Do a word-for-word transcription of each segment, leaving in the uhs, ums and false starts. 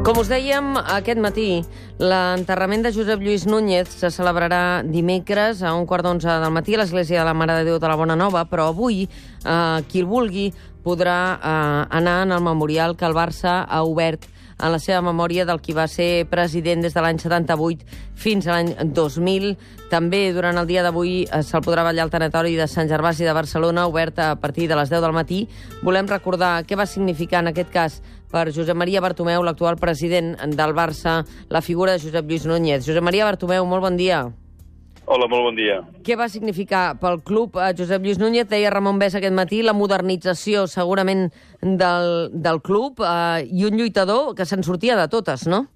Com us dèiem aquest matí, l'enterrament de Josep Lluís Núñez se celebrarà dimecres a un quart d'onze del matí a l'Església de la Mare de Déu de la Bona Nova, però avui eh, qui el vulgui podrà eh, anar en el memorial que el Barça ha obert en la seva memòria del qui va ser president des de l'any setanta-vuit fins a l'any dos mil. També durant el dia d'avui eh, se'l podrà ballar al tanatori de Sant Gervasi de Barcelona, obert a partir de les deu del matí. Volem recordar què va significar en aquest cas per Josep Maria Bartomeu, l'actual president del Barça, la figura de Josep Lluís Núñez. Josep Maria Bartomeu, molt bon dia. Hola, molt bon dia. Què va significar pel club eh, Josep Lluís Núñez? Deia Ramon Bès aquest matí, la modernització segurament del, del club eh, i un lluitador que se'n sortia de totes, no?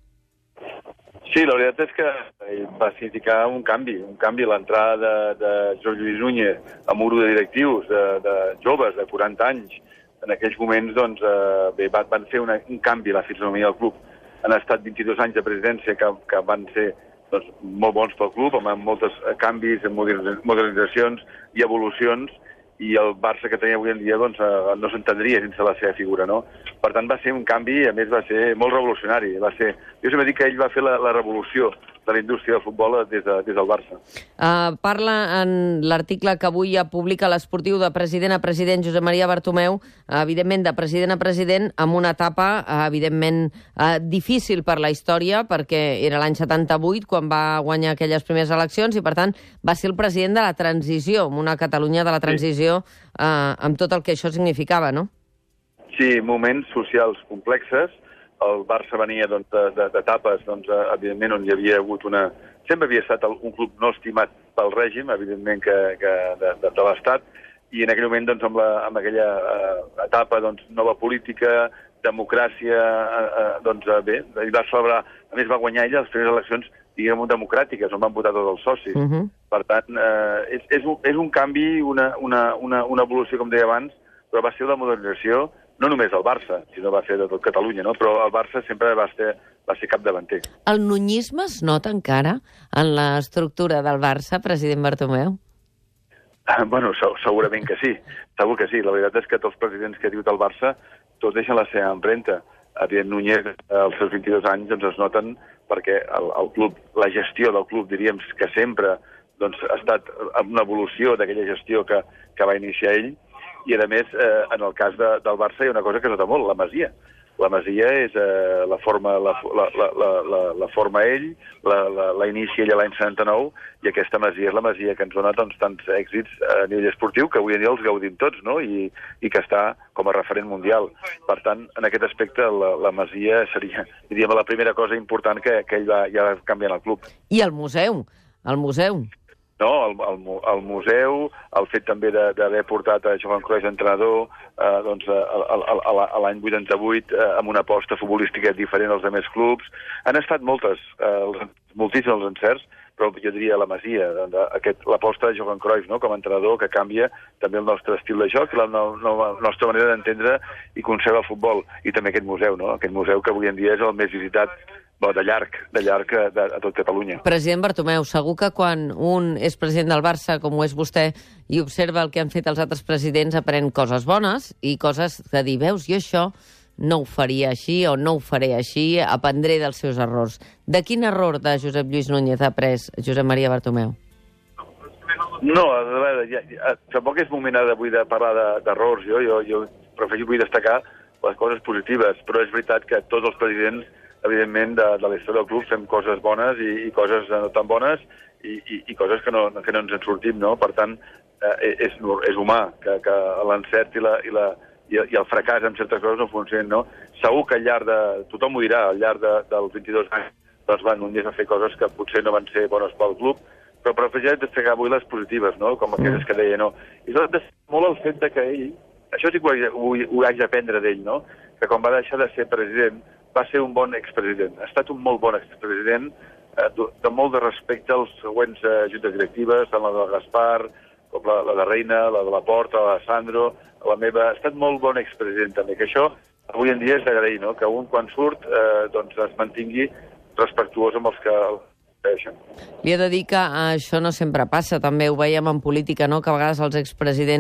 Sí, la veritat és que va significar un canvi, un canvi a l'entrada de, de Josep Lluís Núñez amb un grup de directius, de, de joves de quaranta anys. En aquells moments doncs, eh, bé, van fer una, un canvi a la fisonomia del club. Han estat vint-i-dos anys de presidència que, que van ser doncs, molt bons pel club, amb molts canvis, modernitzacions i evolucions, i el Barça que tenia avui en dia doncs, eh, no s'entendria sense la seva figura, no? Per tant, va ser un canvi, a més va ser molt revolucionari. Va ser... Jo sempre dic que ell va fer la, la revolució de la indústria del futbol des, de, des del Barça. Uh, parla en l'article que avui ja publica l'Esportiu de president a president Josep Maria Bartomeu, uh, evidentment de president a president, amb una etapa uh, evidentment uh, difícil per la història, perquè era l'any setanta-vuit quan va guanyar aquelles primeres eleccions i, per tant, va ser el president de la transició, amb una Catalunya de la transició, sí. uh, amb tot el que això significava, no? Sí, moments socials complexes. El Barça venia doncs, d'etapes, doncs, evidentment, on hi havia hagut una... Sempre havia estat un club no estimat pel règim, evidentment, que, que de, de, de l'Estat, i en aquell moment, doncs, amb, la, amb aquella uh, etapa, doncs, nova política, democràcia, uh, uh, doncs, uh, bé, ell va celebrar, a més va guanyar ella les primeres eleccions, diguem, democràtiques, on van votar tots els socis. Uh -huh. Per tant, uh, és, és, un, és un canvi, una, una, una, una evolució, com deia abans, però va ser la modernització, no només el Barça, sinó va ser de tot Catalunya, no? Però el Barça sempre va ser, va ser capdavanter. El nuñisme es nota encara en l'estructura del Barça, president Bartomeu? Ah, bueno, segurament que sí, segur que sí. La veritat és que tots els presidents que ha tingut el Barça tots deixen la seva empremta. Evident, Núñez, als seus vint-i-dos anys, doncs es noten perquè el, el club, la gestió del club, diríem que sempre doncs, ha estat una evolució d'aquella gestió que, que va iniciar ell. I, a més, eh, en el cas de, del Barça hi ha una cosa que es nota molt, la Masia. La Masia és eh, la forma la, la, la, la, la forma ell, la, la, la inicia ell l'any setanta-nou, i aquesta Masia és la Masia que ens dona doncs, tants èxits a nivell esportiu que avui en dia els gaudim tots, no? I, i que està com a referent mundial. Per tant, en aquest aspecte, la, la Masia seria, diríem, la primera cosa important que, que ell va, ja va canviar en el club. I el museu, el museu. No, el, el, el museu, el fet també d'haver portat a Johan Cruyff entrenador eh, doncs, l'any vuitanta-vuit eh, amb una aposta futbolística diferent als altres clubs. Han estat moltes, eh, moltíssims encerts, però jo diria la Masia, l'aposta de Johan Cruyff, no?, com a entrenador, que canvia també el nostre estil de joc, la, no, no, la nostra manera d'entendre i concebre el futbol. I també aquest museu, no?, aquest museu que avui en dia és el més visitat Bo, de llarg, de llarg a, a tot Catalunya. President Bartomeu, segur que quan un és president del Barça, com ho és vostè, i observa el que han fet els altres presidents, aprèn coses bones i coses que dir, veus, jo això no ho faria així o no ho faré així, aprendré dels seus errors. De quin error de Josep Lluís Núñez ha après Josep Maria Bartomeu? No, a veure, ja, ja, tampoc és moment d'avui de parlar d'errors. Jo, jo, jo prefereixo vull destacar les coses positives, però és veritat que tots els presidents evidentment, de, de la història del club fem coses bones i, i coses no tan bones i, i, i coses que no, que no ens en sortim, no? Per tant, eh, és, és humà que, que l'encert i, la, i, la, i, i el fracàs en certes coses no funcionen, no? Segur que al llarg de... Tothom ho dirà, al llarg de, dels vint-i-dos anys doncs van un dia a fer coses que potser no van ser bones pel club, però prefereixo destacar avui les positives, no? Com aquelles que deia, no? I tot molt el fet de que ell... Això sí que ho, ho, ho haig d'aprendre d'ell, no? Que quan va deixar de ser president va ser un bon expresident. Ha estat un molt bon expresident, eh, de, de molt de respecte als següents eh, juntes directives, tant la de Gaspar, com la, la de Reina, la de Laporta, la de Sandro, la meva... Ha estat molt bon expresident, també, que això avui en dia és d'agrair, no?, que un, quan surt, eh, doncs es mantingui respectuós amb els que deixen. Li he de dir que això no sempre passa, també ho veiem en política, no?, que a vegades els expresidents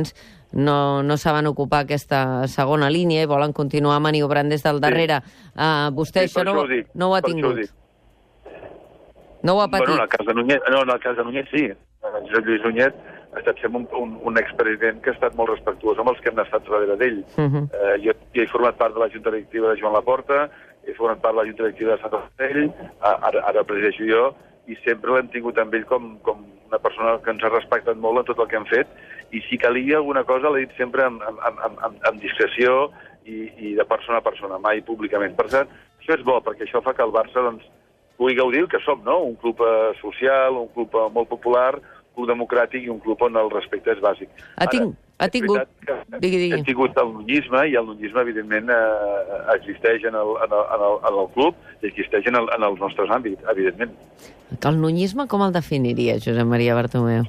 no, no saben ocupar aquesta segona línia i volen continuar maniobrant des del darrere. Sí. Uh, vostè sí, això no, ho, no ho ha tingut? Ho no ho ha patit? Bueno, en el cas de Núñez, no, en el cas de Núñez sí. En Josep Lluís Núñez ha estat sempre un, un, un expresident que ha estat molt respectuós amb els que han estat darrere d'ell. Uh -huh. uh, jo, jo he format part de la Junta Directiva de Joan Laporta, he format part de la Junta Directiva de Sant Ostell, ara, ara presideixo jo, i sempre l'hem tingut amb ell com, com una persona que ens ha respectat molt en tot el que hem fet, i si calia alguna cosa l'he dit sempre amb, amb, amb, amb, amb discreció i, i de persona a persona, mai públicament. Per tant, això és bo, perquè això fa que el Barça doncs, pugui gaudir que som, no? Un club uh, social, un club uh, molt popular, un club democràtic i un club on el respecte és bàsic. Ha, ting ha tingut... Digui, digui. Hem tingut el nuñisme, i el nuñisme, evidentment, eh, existeix en el, en, el, en, el, en el club i existeix en, el, en els nostres àmbits, evidentment. El nuñisme com el definiria, Josep Maria Bartomeu?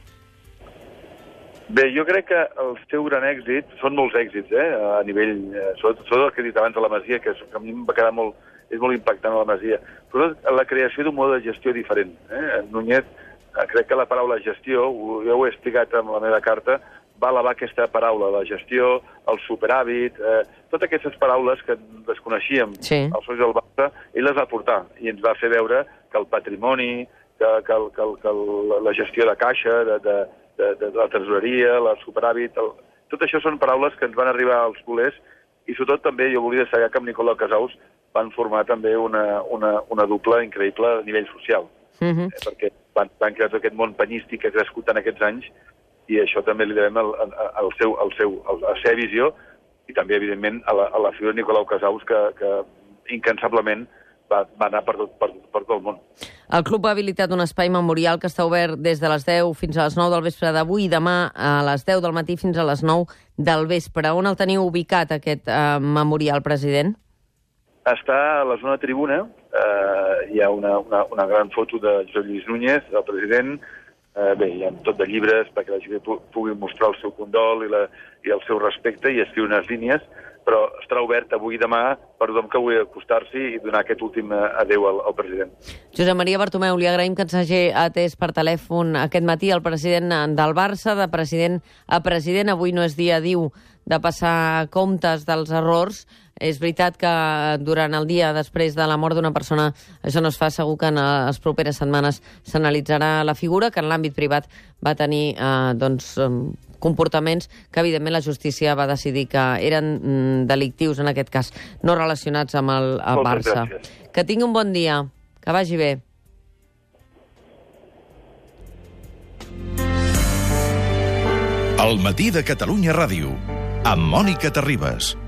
Bé, jo crec que el seu gran èxit, són molts èxits, eh, a nivell, eh, sobretot, sobretot el que he dit abans de la Masia, que, és, que a mi em va quedar molt, és molt impactant a la Masia, sobretot la creació d'un mode de gestió diferent. Eh? Núñez, eh, crec que la paraula gestió, ho, jo ho he explicat en la meva carta, va elevar aquesta paraula, la gestió, el superàvit, eh, totes aquestes paraules que desconeixíem sí. als socis del Barça, ell les va portar i ens va fer veure que el patrimoni, que, que, que, que la gestió de caixa, de, de, de, de la tresoreria, el superàvit, el... tot això són paraules que ens van arribar als culers, i sobretot també jo volia destacar que amb Nicolau Casaus van formar també una, una, una dupla increïble a nivell social, uh -huh. eh, perquè van, van crear aquest món penyístic que ha crescut en aquests anys, i això també li devem al, al, al seu, al seu, a la seva visió, i també, evidentment, a la, a la figura de Nicolau Casaus, que, que incansablement va, va anar per tot, per, per tot el món. El club ha habilitat un espai memorial que està obert des de les deu fins a les nou del vespre d'avui i demà a les deu del matí fins a les nou del vespre. On el teniu ubicat, aquest eh, memorial, president? Està a la zona tribuna. Eh, hi ha una, una, una gran foto de Josep Lluís Núñez, el president. Eh, bé, hi ha tot de llibres perquè la gent pugui mostrar el seu condol i, la, i el seu respecte i escriure unes línies, però estarà obert avui i demà per tothom que vulgui acostar-s'hi i donar aquest últim adéu al, al president. Josep Maria Bartomeu, li agraïm que ens hagi atès per telèfon aquest matí el president del Barça, de president a president. Avui no és dia, diu, de passar comptes dels errors. És veritat que durant el dia després de la mort d'una persona això no es fa. Segur que en les properes setmanes s'analitzarà la figura, que en l'àmbit privat va tenir eh, doncs, comportaments que, evidentment, la justícia va decidir que eren mm, delictius, en aquest cas, no relacionats amb el, el Barça. Gràcies. Que tingui un bon dia. Que vagi bé. El matí de Catalunya Ràdio, amb Mònica Terribas.